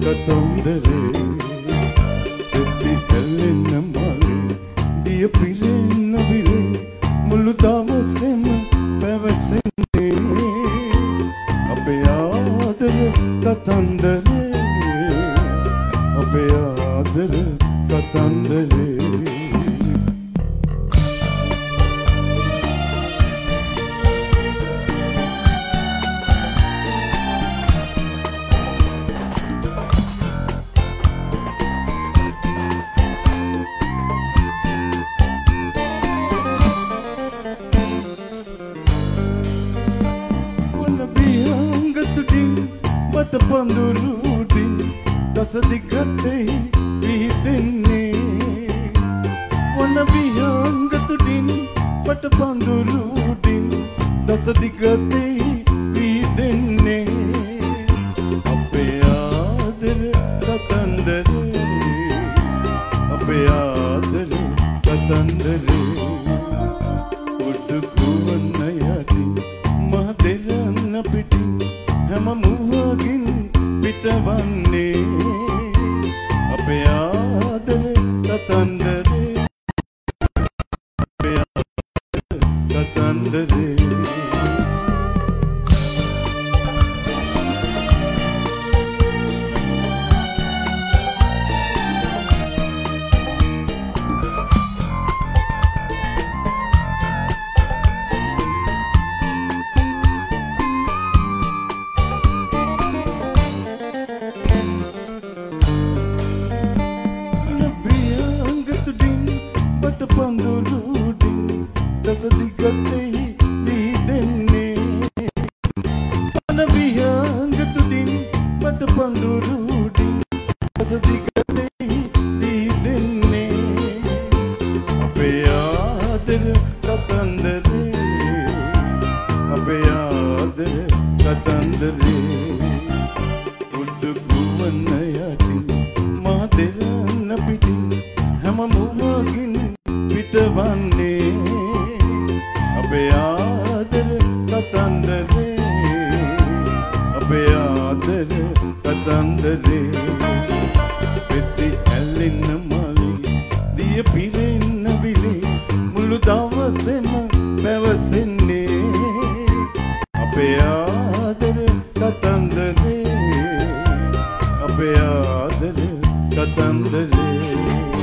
කතන්දරේ පෙති ඇලෙන මලේ දිය පිරෙන්න විලේ මුළු දවසෙම පැවසෙන්නේ අපේ ආදර කතන්දරේ අපේ ආදර කතන්දරේ මට පඳුරුටින් දස දිගතේ විහිදෙන්නේ වන විහංගතුටින් මට පඳුරුටින් දස දිගතේ විහිදෙන්නේ අපේ ආදර කතන්දරේ අපේ ආදර කතන්දරේ උඩු කුවන යටින් මහ දෙරණ පිටින් හැම මුවකින් පිටවන්නේ අපේ ආදර කතන්දරේ අපේ ආදර කතන්දරේ පඳුරුටින් දස දිගතේ විහිදෙන්නේ වන විහංගතුටින් මට පඳුරුටින් දස දිගතේ විහිදෙන්නේ අපේ ආදර කතන්දරේ අපේ ආදර කතන්දරේ උඩු කුවන යටින් මහ දෙරණ පිටින් හැම මුවකින් පිටවන්නේ අපේ ආදර කතන්දරේ අපේ ආදර කතන්දරේ පෙති ඇලෙන මලේ දිය පිරෙන්න විලේ මුළු දවසෙම පැවසෙන්නේ අපේ ආදර කතන්දරේ අපේ ආදර කතන්දරේ